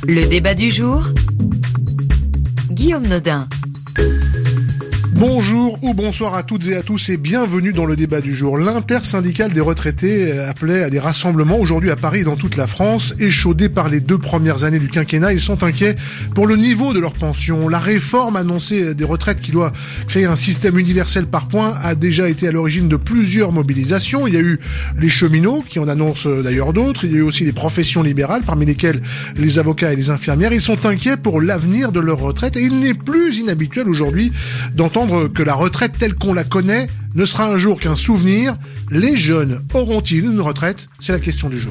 Le débat du jour, Guillaume Nodin. Bonjour ou bonsoir à toutes et à tous et bienvenue dans le débat du jour. L'intersyndicale des retraités appelait à des rassemblements aujourd'hui à Paris et dans toute la France. Échaudés par les 2 premières années du quinquennat, ils sont inquiets pour le niveau de leur pension. La réforme annoncée des retraites qui doit créer un système universel par points a déjà été à l'origine de plusieurs mobilisations. Il y a eu les cheminots qui en annoncent d'ailleurs d'autres. Il y a eu aussi les professions libérales, parmi lesquelles les avocats et les infirmières. Ils sont inquiets pour l'avenir de leur retraite et il n'est plus inhabituel aujourd'hui d'entendre que la retraite telle qu'on la connaît ne sera un jour qu'un souvenir. Les jeunes auront-ils une retraite ? C'est la question du jour.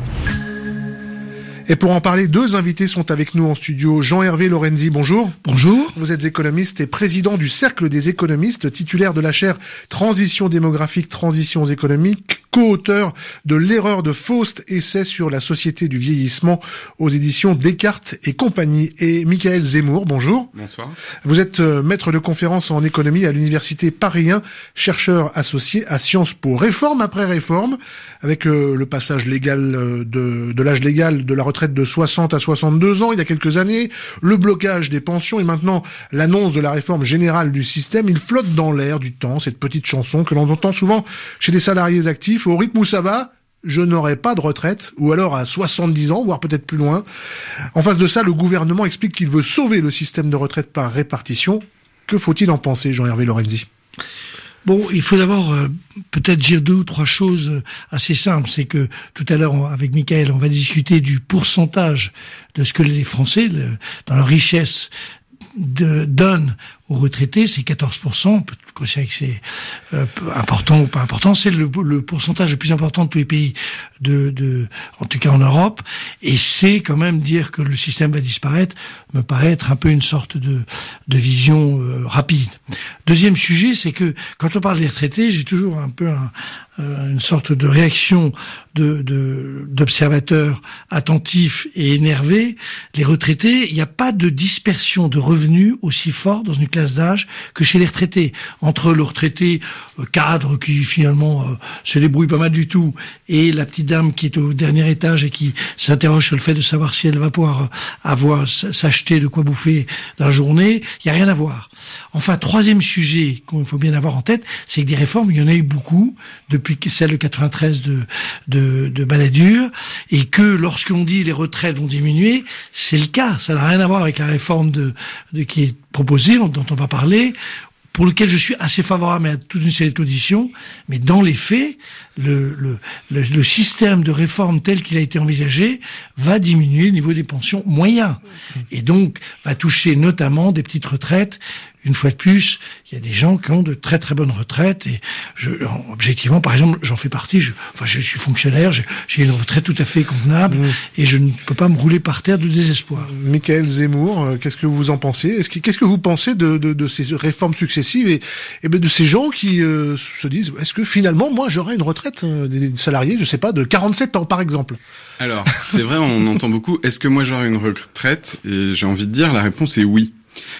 Et pour en parler, 2 invités sont avec nous en studio. Jean-Hervé Lorenzi, bonjour. Bonjour. Vous êtes économiste et président du Cercle des économistes, titulaire de la chaire Transition démographique, transitions économiques, co-auteur de L'erreur de Faust, essai sur la société du vieillissement aux éditions Descartes et compagnie. Et Michaël Zemmour, bonjour. Bonsoir. Vous êtes maître de conférence en économie à l'université Paris 1, chercheur associé à Sciences Po. Réforme après réforme, avec le passage légal de l'âge légal de la retraite de 60 à 62 ans il y a quelques années, le blocage des pensions et maintenant l'annonce de la réforme générale du système. Il flotte dans l'air du temps, cette petite chanson que l'on entend souvent chez des salariés actifs. Au rythme où ça va, je n'aurai pas de retraite, ou alors à 70 ans, voire peut-être plus loin. En face de ça, le gouvernement explique qu'il veut sauver le système de retraite par répartition. Que faut-il en penser, Jean-Hervé Lorenzi ? Bon, il faut d'abord peut-être dire 2 ou 3 choses assez simples. C'est que tout à l'heure, avec Michaël, on va discuter du pourcentage de ce que les Français, dans leur richesse, donnent aux retraités. C'est 14%. On peut considérer que c'est important ou pas important. C'est le pourcentage le plus important de tous les pays, en tout cas en Europe. Et c'est quand même dire que le système va disparaître, me paraît être un peu une sorte de vision rapide. Deuxième sujet, c'est que quand on parle des retraités, j'ai toujours un peu une sorte de réaction d'observateurs attentifs et énervés. Les retraités, il n'y a pas de dispersion de revenus aussi fort dans une classe d'âge que chez les retraités. Entre le retraité cadre qui finalement se débrouille pas mal du tout et la petite dame qui est au dernier étage et qui s'interroge sur le fait de savoir si elle va pouvoir s'acheter de quoi bouffer dans la journée, il n'y a rien à voir. Enfin, troisième sujet qu'il faut bien avoir en tête, c'est que des réformes, il y en a eu beaucoup depuis celle de 93 de Balladur, et que lorsque l'on dit les retraites vont diminuer, c'est le cas. Ça n'a rien à voir avec la réforme qui est proposée, dont on va parler, pour lequel je suis assez favorable à toute une série de conditions, mais dans les faits, le système de réforme tel qu'il a été envisagé va diminuer le niveau des pensions moyens, et donc va toucher notamment des petites retraites. Une fois de plus, il y a des gens qui ont de très très bonnes retraites et objectivement, par exemple, j'en fais partie. Je suis fonctionnaire, j'ai une retraite tout à fait convenable et je ne peux pas me rouler par terre de désespoir. Michaël Zemmour, qu'est-ce que vous en pensez ? Qu'est-ce que vous pensez de ces réformes successives et de ces gens qui se disent est-ce que finalement moi j'aurai une retraite des salariés, je sais pas, de 47 ans par exemple ? Alors, c'est vrai, on entend beaucoup. Est-ce que moi j'aurai une retraite ? Et j'ai envie de dire, la réponse est oui.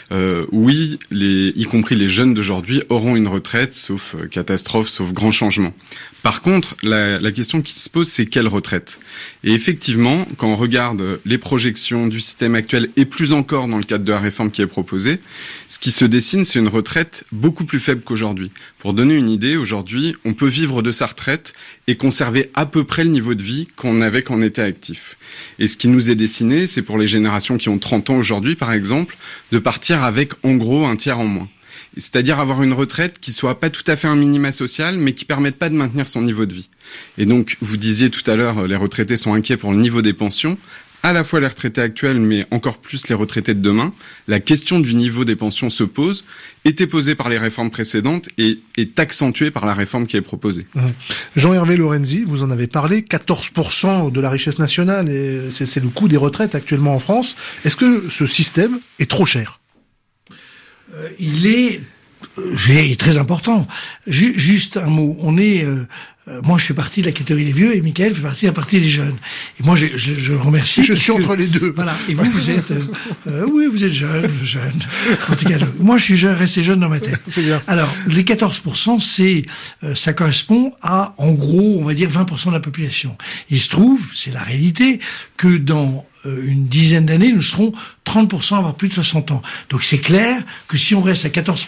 Oui, y compris les jeunes d'aujourd'hui auront une retraite, sauf catastrophe, sauf grand changement. Par contre, la question qui se pose, c'est quelle retraite ? Et effectivement, quand on regarde les projections du système actuel, et plus encore dans le cadre de la réforme qui est proposée, ce qui se dessine, c'est une retraite beaucoup plus faible qu'aujourd'hui. Pour donner une idée, aujourd'hui, on peut vivre de sa retraite et conserver à peu près le niveau de vie qu'on avait quand on était actif. Et ce qui nous est dessiné, c'est pour les générations qui ont 30 ans aujourd'hui, par exemple, de partir avec en gros un tiers en moins. C'est-à-dire avoir une retraite qui soit pas tout à fait un minima social, mais qui permette pas de maintenir son niveau de vie. Et donc, vous disiez tout à l'heure, les retraités sont inquiets pour le niveau des pensions. À la fois les retraités actuels, mais encore plus les retraités de demain. La question du niveau des pensions se pose, était posée par les réformes précédentes et est accentuée par la réforme qui est proposée. Jean-Hervé Lorenzi, vous en avez parlé, 14% de la richesse nationale, et c'est le coût des retraites actuellement en France. Est-ce que ce système est trop cher ? Il est est très important. Juste un mot. On est, moi, je fais partie de la catégorie des vieux et Michael fait partie de la partie des jeunes. Et moi, je remercie. Je suis entre les deux. Voilà. Et vous êtes, oui, vous êtes jeune. En tout cas, moi, je suis resté jeune dans ma tête. C'est bien. Alors, les 14%, ça correspond à, en gros, on va dire 20% de la population. Il se trouve, c'est la réalité, que dans une dizaine d'années, nous serons 30% à avoir plus de 60 ans. Donc c'est clair que si on reste à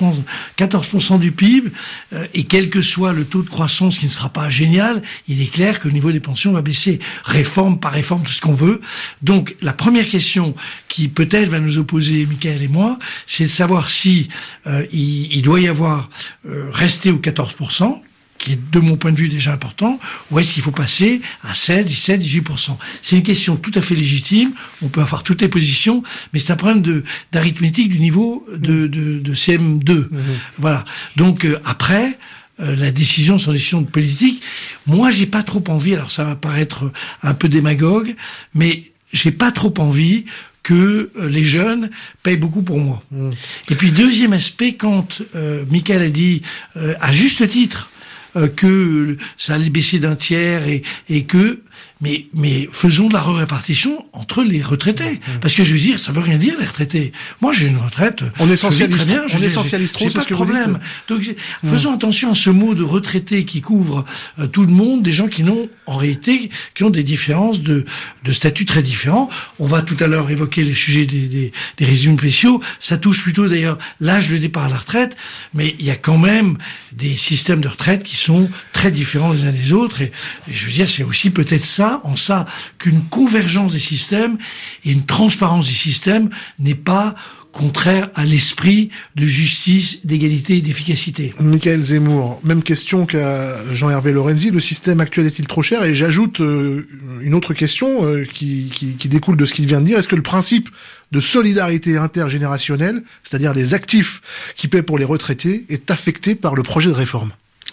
14% du PIB, et quel que soit le taux de croissance qui ne sera pas génial, il est clair que le niveau des pensions va baisser. Réforme par réforme, tout ce qu'on veut. Donc la première question qui peut-être va nous opposer, Michael et moi, c'est de savoir si il doit y avoir rester aux 14%, qui est de mon point de vue déjà important, ou est-ce qu'il faut passer à 16, 17, 18%? C'est une question tout à fait légitime, on peut avoir toutes les positions, mais c'est un problème d'arithmétique du niveau de CM2. Voilà. Donc après, la décision, c'est une décision de politique. Moi, j'ai pas trop envie, alors ça va paraître un peu démagogue, mais j'ai pas trop envie que les jeunes payent beaucoup pour moi. Et puis deuxième aspect, quand Michael a dit, à juste titre, que ça allait baisser d'un tiers et que mais faisons de la répartition entre les retraités, parce que je veux dire, ça veut rien dire les retraités. Moi j'ai une retraite, on est socialiste, j'ai pas de problème. Donc faisons attention à ce mot de retraité qui couvre tout le monde, des gens qui n'ont en réalité qui ont des différences de statut très différents. On va tout à l'heure évoquer les sujets des régimes spéciaux, ça touche plutôt d'ailleurs l'âge de départ à la retraite, mais il y a quand même des systèmes de retraite qui sont très différents les uns des autres et je veux dire c'est aussi peut-être en ça qu'une convergence des systèmes et une transparence des systèmes n'est pas contraire à l'esprit de justice, d'égalité et d'efficacité. Michael Zemmour, même question qu'à Jean-Hervé Lorenzi, le système actuel est-il trop cher? Et j'ajoute une autre question qui découle de ce qu'il vient de dire. Est-ce que le principe de solidarité intergénérationnelle, c'est-à-dire les actifs qui paient pour les retraités, est affecté par le projet de réforme?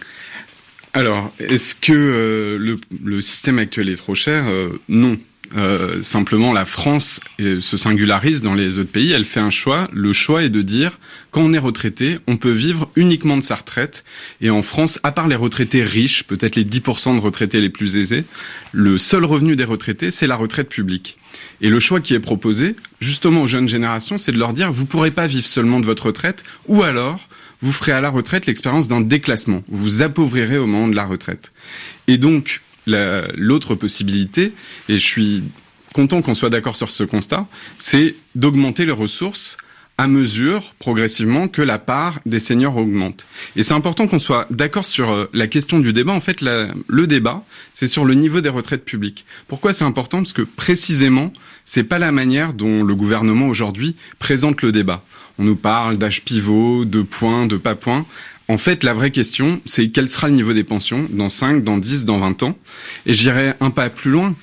Alors, est-ce que le système actuel est trop cher? Non. Simplement, la France se singularise dans les autres pays. Elle fait un choix. Le choix est de dire, quand on est retraité, on peut vivre uniquement de sa retraite. Et en France, à part les retraités riches, peut-être les 10% de retraités les plus aisés, le seul revenu des retraités, c'est la retraite publique. Et le choix qui est proposé, justement aux jeunes générations, c'est de leur dire, vous pourrez pas vivre seulement de votre retraite, ou alors, vous ferez à la retraite l'expérience d'un déclassement. Vous vous appauvrirez au moment de la retraite. Et donc, l'autre possibilité, et je suis content qu'on soit d'accord sur ce constat, c'est d'augmenter les ressources à mesure, progressivement, que la part des seniors augmente. Et c'est important qu'on soit d'accord sur la question du débat. En fait, le débat, c'est sur le niveau des retraites publiques. Pourquoi c'est important? Parce que, précisément, c'est pas la manière dont le gouvernement, aujourd'hui, présente le débat. On nous parle d'âge pivot, de points, de pas points. En fait, la vraie question, c'est quel sera le niveau des pensions dans 5, dans 10, dans 20 ans? Et j'irai un pas plus loin.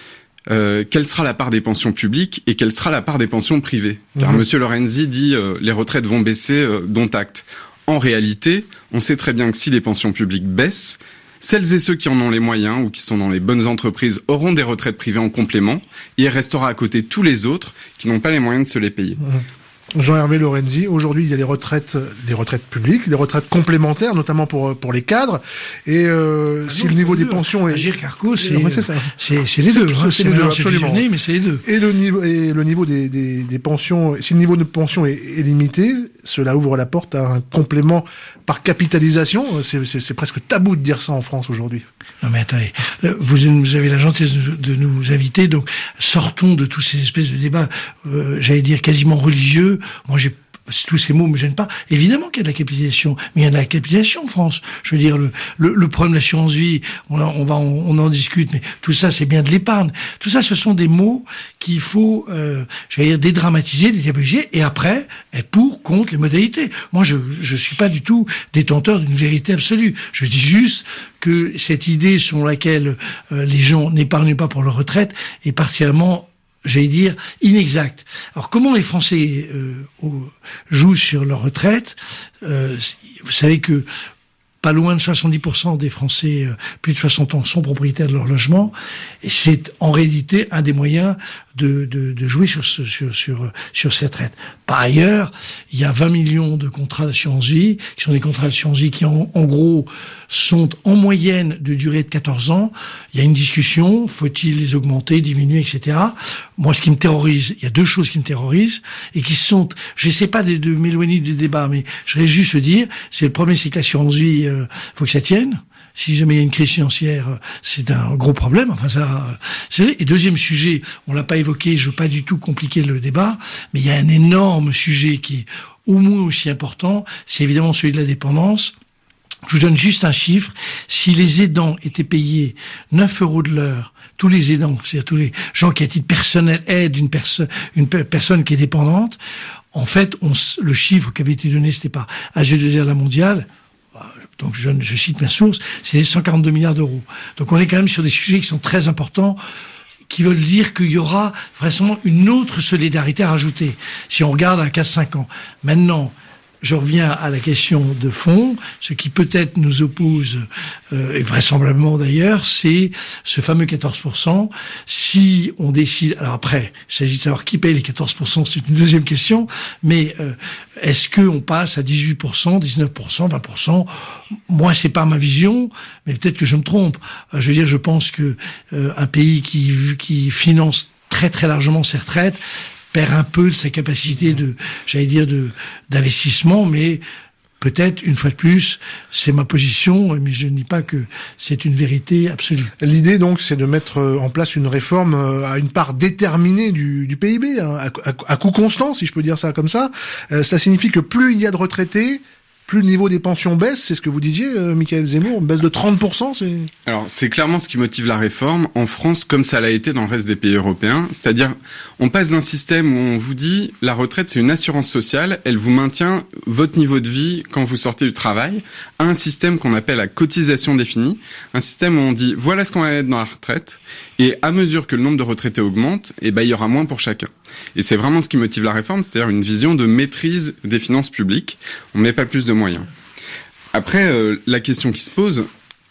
Quelle sera la part des pensions publiques et quelle sera la part des pensions privées? Car Monsieur Lorenzi dit les retraites vont baisser, dont acte. En réalité, on sait très bien que si les pensions publiques baissent, celles et ceux qui en ont les moyens ou qui sont dans les bonnes entreprises auront des retraites privées en complément et il restera à côté tous les autres qui n'ont pas les moyens de se les payer. Jean-Hervé Lorenzi, aujourd'hui il y a les retraites publiques, les retraites complémentaires, notamment pour les cadres. Et si le niveau des pensions est... Agir Carco, c'est les deux. C'est les deux, absolument. Mais c'est les deux. Et le niveau des pensions, si le niveau de pension est limité, cela ouvre la porte à un complément par capitalisation. C'est presque tabou de dire ça en France aujourd'hui. Non mais attendez, vous avez la gentillesse de nous inviter, donc sortons de tous ces espèces de débats, j'allais dire quasiment religieux. Moi tous ces mots me gênent pas. Évidemment qu'il y a de la capitalisation, mais il y a de la capitalisation en France. Je veux dire, le problème de l'assurance vie, on en discute, mais tout ça, c'est bien de l'épargne. Tout ça, ce sont des mots qu'il faut, j'allais dire, dédramatiser, dédiaboliser, et après, être pour, contre les modalités. Moi, je suis pas du tout détenteur d'une vérité absolue. Je dis juste que cette idée selon laquelle les gens n'épargnent pas pour leur retraite est particulièrement, j'allais dire, inexact. Alors, comment les Français jouent sur leur retraite? Vous savez que pas loin de 70% des Français plus de 60 ans sont propriétaires de leur logement, et c'est en réalité un des moyens de jouer sur ces retraites. Par ailleurs, il y a 20 millions de contrats d'assurance vie, qui sont des contrats d'assurance vie qui en gros sont en moyenne de durée de 14 ans. Il y a une discussion, faut-il les augmenter, diminuer, etc. Moi, ce qui me terrorise, il y a deux choses qui me terrorisent, et qui sont, j'essaie pas de m'éloigner du débat, mais je voudrais juste dire, c'est le premier, c'est que l'assurance vie, faut que ça tienne. Si jamais il y a une crise financière, c'est un gros problème. Enfin, ça, c'est vrai. Et deuxième sujet, on l'a pas évoqué, je veux pas du tout compliquer le débat, mais il y a un énorme sujet qui est au moins aussi important, c'est évidemment celui de la dépendance. Je vous donne juste un chiffre. Si les aidants étaient payés 9 € de l'heure, tous les aidants, c'est-à-dire tous les gens qui à titre personnel aident une personne qui est dépendante, en fait, le chiffre qui avait été donné, c'était par AG2R La Mondiale, donc je cite ma source, c'est 142 milliards d'euros. Donc on est quand même sur des sujets qui sont très importants, qui veulent dire qu'il y aura vraisemblablement une autre solidarité à rajouter, si on regarde à 4-5 ans. Maintenant, je reviens à la question de fond. Ce qui peut-être nous oppose, et vraisemblablement d'ailleurs, c'est ce fameux 14%. Si on décide, alors après, il s'agit de savoir qui paye les 14%, c'est une deuxième question, mais est-ce qu'on passe à 18%, 19%, 20%? Moi, c'est pas ma vision, mais peut-être que je me trompe. Je veux dire, je pense que un pays qui finance très très largement ses retraites perd un peu de sa capacité d'investissement, mais peut-être, une fois de plus, c'est ma position, mais je ne dis pas que c'est une vérité absolue. L'idée, donc, c'est de mettre en place une réforme à une part déterminée du PIB, hein, à coût constant, si je peux dire ça comme ça. Ça signifie que plus il y a de retraités, plus le niveau des pensions baisse, c'est ce que vous disiez, Michaël Zemmour, une baisse de 30%, c'est... Alors, c'est clairement ce qui motive la réforme, en France, comme ça l'a été dans le reste des pays européens. C'est-à-dire, on passe d'un système où on vous dit, la retraite, c'est une assurance sociale, elle vous maintient votre niveau de vie quand vous sortez du travail, à un système qu'on appelle la cotisation définie, un système où on dit, voilà ce qu'on va mettre dans la retraite, et à mesure que le nombre de retraités augmente, il y aura moins pour chacun. Et c'est vraiment ce qui motive la réforme, c'est-à-dire une vision de maîtrise des finances publiques. On ne met pas plus de moyens. Après, la question qui se pose,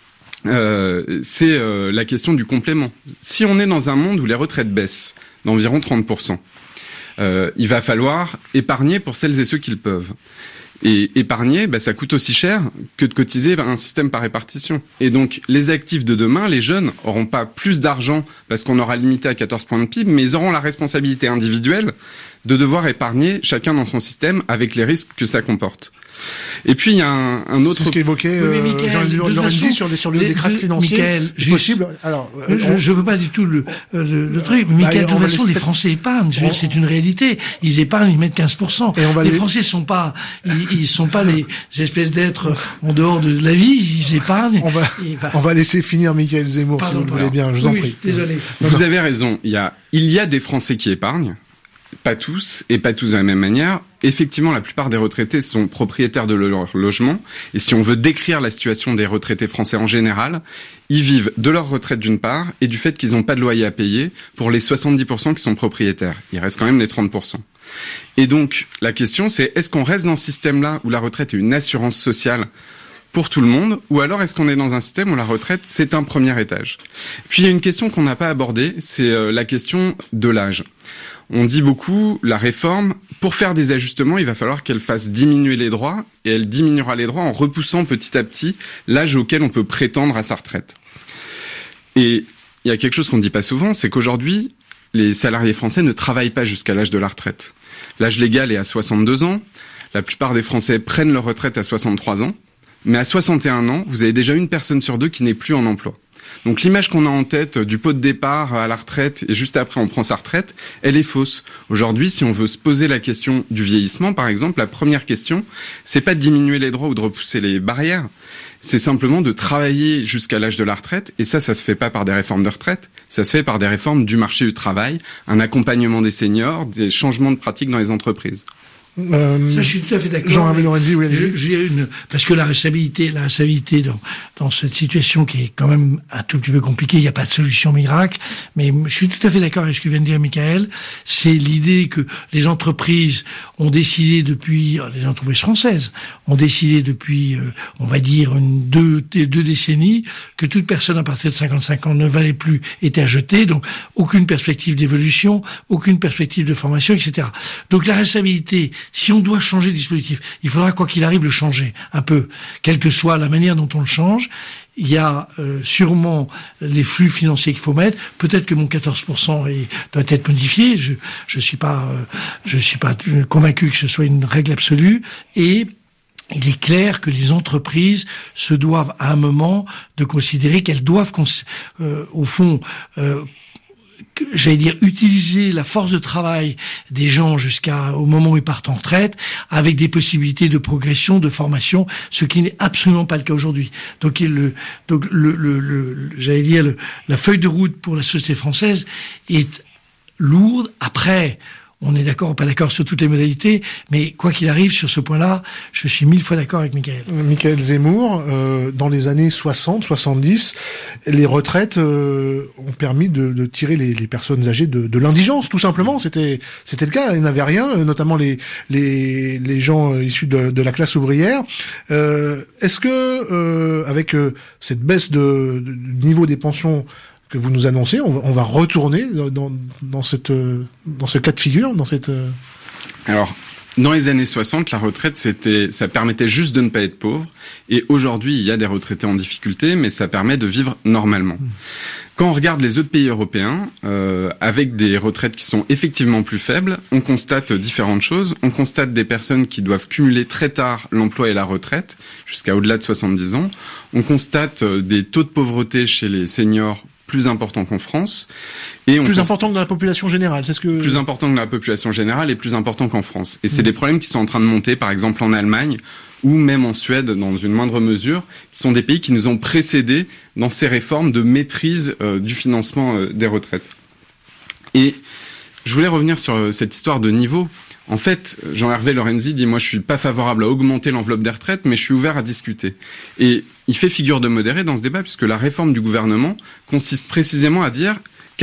c'est la question du complément. Si on est dans un monde où les retraites baissent d'environ 30%, il va falloir épargner pour celles et ceux qui le peuvent. Et épargner, ça coûte aussi cher que de cotiser un système par répartition. Et donc, les actifs de demain, les jeunes, auront pas plus d'argent parce qu'on aura limité à 14 points de PIB, mais ils auront la responsabilité individuelle de devoir épargner chacun dans son système avec les risques que ça comporte. Et puis il y a un autre... C'est ce qu'évoquait Jean Lorenzi sur des cracks financiers. Michael, possible. Alors, je veux pas du tout le truc. Mais Michael, de toute façon, les Français épargnent. C'est une réalité. Ils épargnent, ils mettent 15%. Les Français sont pas les espèces d'êtres en dehors de la vie. Ils épargnent. On va laisser finir Michael Zemmour, si vous le voulez bien. Je vous en prie. Désolé. Vous avez raison. Il y a des Français qui épargnent. Pas tous, et pas tous de la même manière. Effectivement, la plupart des retraités sont propriétaires de leur logement. Et si on veut décrire la situation des retraités français en général, ils vivent de leur retraite d'une part, et du fait qu'ils n'ont pas de loyer à payer pour les 70% qui sont propriétaires. Il reste quand même les 30%. Et donc, la question c'est, est-ce qu'on reste dans ce système-là où la retraite est une assurance sociale pour tout le monde, ou alors est-ce qu'on est dans un système où la retraite, c'est un premier étage? Puis il y a une question qu'on n'a pas abordée, c'est la question de l'âge. On dit beaucoup, la réforme, pour faire des ajustements, il va falloir qu'elle fasse diminuer les droits, et elle diminuera les droits en repoussant petit à petit l'âge auquel on peut prétendre à sa retraite. Et il y a quelque chose qu'on ne dit pas souvent, c'est qu'aujourd'hui, les salariés français ne travaillent pas jusqu'à l'âge de la retraite. L'âge légal est à 62 ans, la plupart des Français prennent leur retraite à 63 ans, mais à 61 ans, vous avez déjà une personne sur deux qui n'est plus en emploi. Donc l'image qu'on a en tête du pot de départ à la retraite et juste après on prend sa retraite, elle est fausse. Aujourd'hui, si on veut se poser la question du vieillissement, par exemple, la première question, c'est pas de diminuer les droits ou de repousser les barrières, c'est simplement de travailler jusqu'à l'âge de la retraite, et ça se fait pas par des réformes de retraite, ça se fait par des réformes du marché du travail, un accompagnement des seniors, des changements de pratiques dans les entreprises. Ça, je suis tout à fait d'accord. Jean-Hervé Lorenzi, oui, parce que la responsabilité dans cette situation qui est quand même un tout petit peu compliquée, il n'y a pas de solution miracle, mais je suis tout à fait d'accord avec ce que vient de dire Michael. C'est l'idée que les entreprises ont décidé les entreprises françaises ont décidé depuis, on va dire, deux décennies, que toute personne à partir de 55 ans ne valait plus, était à jeter, donc aucune perspective d'évolution, aucune perspective de formation, etc. Donc la responsabilité, si on doit changer le dispositif, il faudra quoi qu'il arrive le changer un peu, quelle que soit la manière dont on le change. Il y a sûrement les flux financiers qu'il faut mettre. Peut-être que mon 14% doit être modifié. Je suis pas convaincu que ce soit une règle absolue. Et il est clair que les entreprises se doivent à un moment de considérer qu'elles doivent, au fond, j'allais dire, utiliser la force de travail des gens jusqu'au moment où ils partent en retraite, avec des possibilités de progression, de formation, ce qui n'est absolument pas le cas aujourd'hui. Donc, j'allais dire, la feuille de route pour la société française est lourde. Après, on est d'accord ou pas d'accord sur toutes les modalités, mais quoi qu'il arrive sur ce point-là, je suis 1000 fois d'accord avec Michael. Michael Zemmour, dans les années 60, 70, les retraites ont permis de tirer les personnes âgées de l'indigence, tout simplement. C'était le cas, il n'avait rien, notamment les gens issus de la classe ouvrière. Est-ce que avec cette baisse du niveau des pensions que vous nous annoncez, on va retourner dans ce cas de figure, Alors, dans les années 60, la retraite, ça permettait juste de ne pas être pauvre. Et aujourd'hui, il y a des retraités en difficulté, mais ça permet de vivre normalement. Quand on regarde les autres pays européens, avec des retraites qui sont effectivement plus faibles, on constate différentes choses. On constate des personnes qui doivent cumuler très tard l'emploi et la retraite, jusqu'à au-delà de 70 ans. On constate des taux de pauvreté chez les seniors plus important qu'en France. Et plus important que dans la population générale, c'est ce que... Plus important que dans la population générale et plus important qu'en France. Et c'est des problèmes qui sont en train de monter, par exemple en Allemagne, ou même en Suède, dans une moindre mesure, qui sont des pays qui nous ont précédés dans ces réformes de maîtrise du financement des retraites. Et je voulais revenir sur cette histoire de niveau. En fait, Jean-Hervé Lorenzi dit « Moi, je suis pas favorable à augmenter l'enveloppe des retraites, mais je suis ouvert à discuter. » Et il fait figure de modéré dans ce débat, puisque la réforme du gouvernement consiste précisément à dire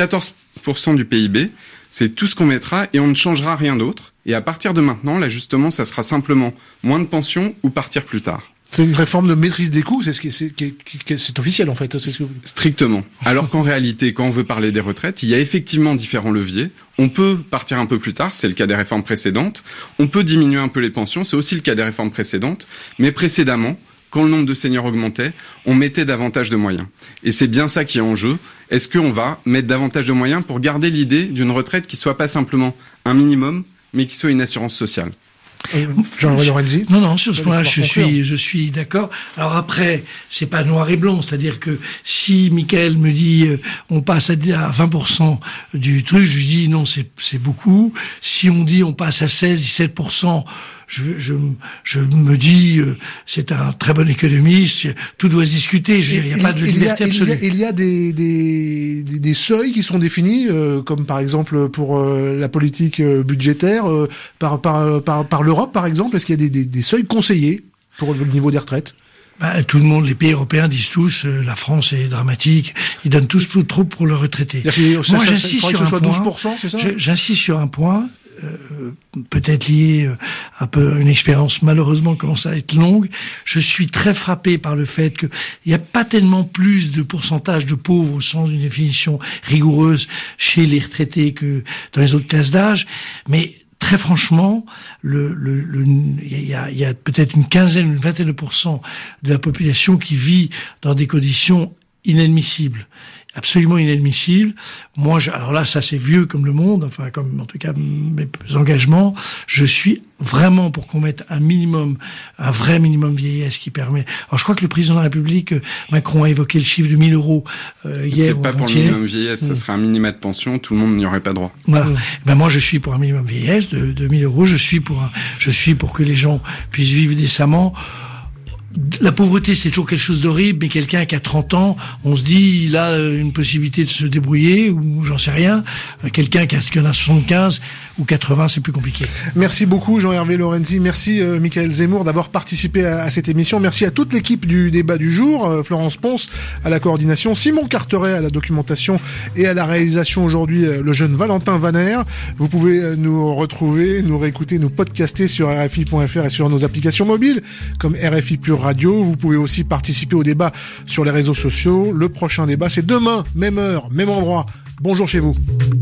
14% du PIB, c'est tout ce qu'on mettra et on ne changera rien d'autre. Et à partir de maintenant, l'ajustement, ça sera simplement moins de pension ou partir plus tard. C'est une réforme de maîtrise des coûts, c'est officiel en fait. Strictement. Alors qu'en réalité, quand on veut parler des retraites, il y a effectivement différents leviers. On peut partir un peu plus tard, c'est le cas des réformes précédentes. On peut diminuer un peu les pensions, c'est aussi le cas des réformes précédentes. Mais précédemment, quand le nombre de seniors augmentait, on mettait davantage de moyens. Et c'est bien ça qui est en jeu. Est-ce qu'on va mettre davantage de moyens pour garder l'idée d'une retraite qui soit pas simplement un minimum, mais qui soit une assurance sociale? Jean-Hervé Lorenzi. Non, sur ce point-là, je suis d'accord. Alors après, c'est pas noir et blanc, c'est-à-dire que si Michael me dit on passe à 20% du truc, je lui dis non, c'est beaucoup. Si on dit on passe à 16-17%, je me dis c'est un très bon économiste, tout doit se discuter, je veux dire, il n'y a pas de liberté absolue. Il y a des seuils qui sont définis, comme par exemple pour la politique budgétaire, par l'Europe par exemple. Est-ce qu'il y a des seuils conseillés pour le niveau des retraites? Tout le monde, les pays européens disent tous, la France est dramatique, ils donnent tous trop pour leurs retraités. Moi, j'insiste sur un point. 12%, c'est ça? J'insiste sur un point. Peut-être lié un peu à une expérience malheureusement commence à être longue. Je suis très frappé par le fait qu'il n'y a pas tellement plus de pourcentage de pauvres au sens d'une définition rigoureuse chez les retraités que dans les autres classes d'âge, mais très franchement, il y a peut-être une vingtaine de pourcents de la population qui vit dans des conditions inadmissibles. Absolument inadmissible. Moi, alors là, ça c'est vieux comme le monde, enfin comme en tout cas mes engagements. Je suis vraiment pour qu'on mette un vrai minimum vieillesse qui permet. Alors je crois que le président de la République, Macron, a évoqué le chiffre de 1 000 euros hier. C'est pas pour le minimum vieillesse, ça serait un minima de pension, tout le monde n'y aurait pas droit. Voilà. Moi, je suis pour un minimum vieillesse de 1 000 euros. Je suis pour que les gens puissent vivre décemment. La pauvreté, c'est toujours quelque chose d'horrible, mais quelqu'un qui a 30 ans, on se dit, il a une possibilité de se débrouiller, ou j'en sais rien. Quelqu'un qui en a 75 ou 80, c'est plus compliqué. Merci beaucoup Jean-Hervé Lorenzi, merci Michael Zemmour d'avoir participé à cette émission. Merci à toute l'équipe du débat du jour, Florence Ponce à la coordination, Simon Carteret à la documentation et à la réalisation aujourd'hui, le jeune Valentin Vaner. Vous pouvez nous retrouver, nous réécouter, nous podcaster sur RFI.fr et sur nos applications mobiles comme RFI Pure Radio. Vous pouvez aussi participer au débat sur les réseaux sociaux. Le prochain débat, c'est demain, même heure, même endroit. Bonjour chez vous.